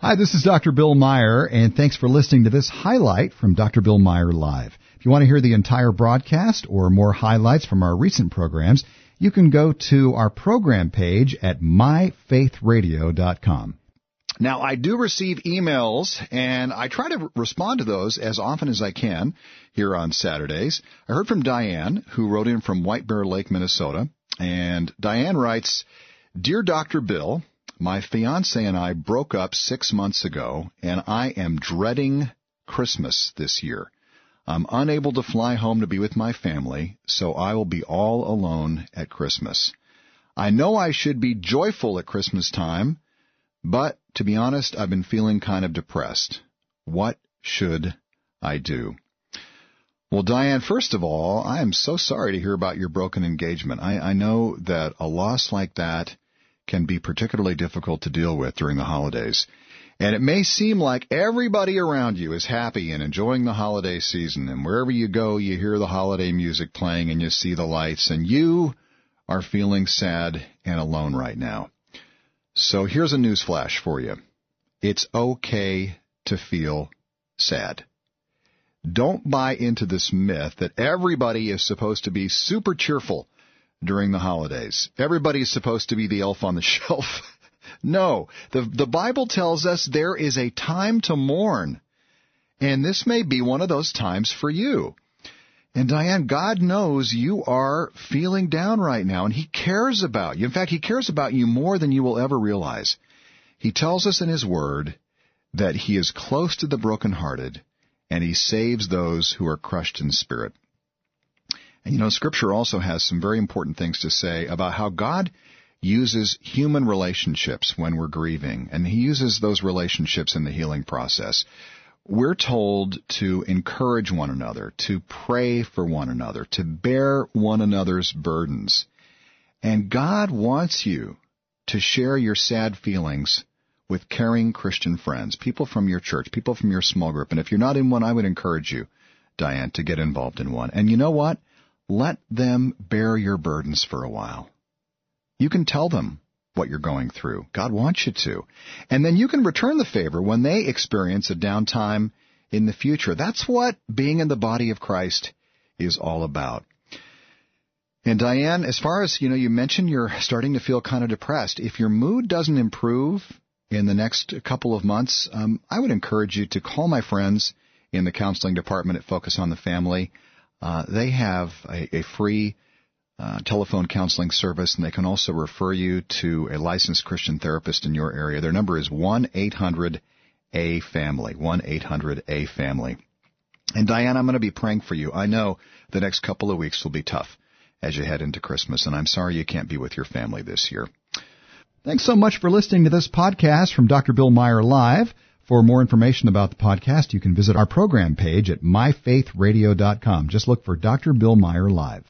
Hi, this is Dr. Bill Meyer, and thanks for listening to this highlight from Dr. Bill Meyer Live. If you want to hear the entire broadcast or more highlights from our recent programs, you can go to our program page at myfaithradio.com. Now, I do receive emails, and I try to respond to those as often as I can here on Saturdays. I heard from Diane, who wrote in from White Bear Lake, Minnesota, and Diane writes, Dear Dr. Bill, my fiancé and I broke up 6 months ago, and I am dreading Christmas this year. I'm unable to fly home to be with my family, so I will be all alone at Christmas. I know I should be joyful at Christmas time, but to be honest, I've been feeling kind of depressed. What should I do? Well, Diane, first of all, I am so sorry to hear about your broken engagement. I know that a loss like that can be particularly difficult to deal with during the holidays. And it may seem like everybody around you is happy and enjoying the holiday season, and wherever you go, you hear the holiday music playing and you see the lights, and you are feeling sad and alone right now. So here's a news flash for you. It's okay to feel sad. Don't buy into this myth that everybody is supposed to be super cheerful during the holidays. Everybody is supposed to be the elf on the shelf. No, the Bible tells us there is a time to mourn, and this may be one of those times for you. And Diane, God knows you are feeling down right now, and He cares about you. In fact, He cares about you more than you will ever realize. He tells us in His Word that He is close to the brokenhearted, and He saves those who are crushed in spirit. And you know, Scripture also has some very important things to say about how God uses human relationships when we're grieving, and He uses those relationships in the healing process. We're told to encourage one another, to pray for one another, to bear one another's burdens. And God wants you to share your sad feelings with caring Christian friends, people from your church, people from your small group. And if you're not in one, I would encourage you, Diane, to get involved in one. And you know what? Let them bear your burdens for a while. You can tell them what you're going through. God wants you to. And then you can return the favor when they experience a downtime in the future. That's what being in the body of Christ is all about. And Diane, as far as, you mentioned you're starting to feel kind of depressed. If your mood doesn't improve in the next couple of months, I would encourage you to call my friends in the counseling department at Focus on the Family. They have a free telephone counseling service, and they can also refer you to a licensed Christian therapist in your area. Their number is 1-800-A-FAMILY, 1-800-A-FAMILY. And Diane, I'm going to be praying for you. I know the next couple of weeks will be tough as you head into Christmas, and I'm sorry you can't be with your family this year. Thanks so much for listening to this podcast from Dr. Bill Meyer Live. For more information about the podcast, you can visit our program page at myfaithradio.com. Just look for Dr. Bill Meyer Live.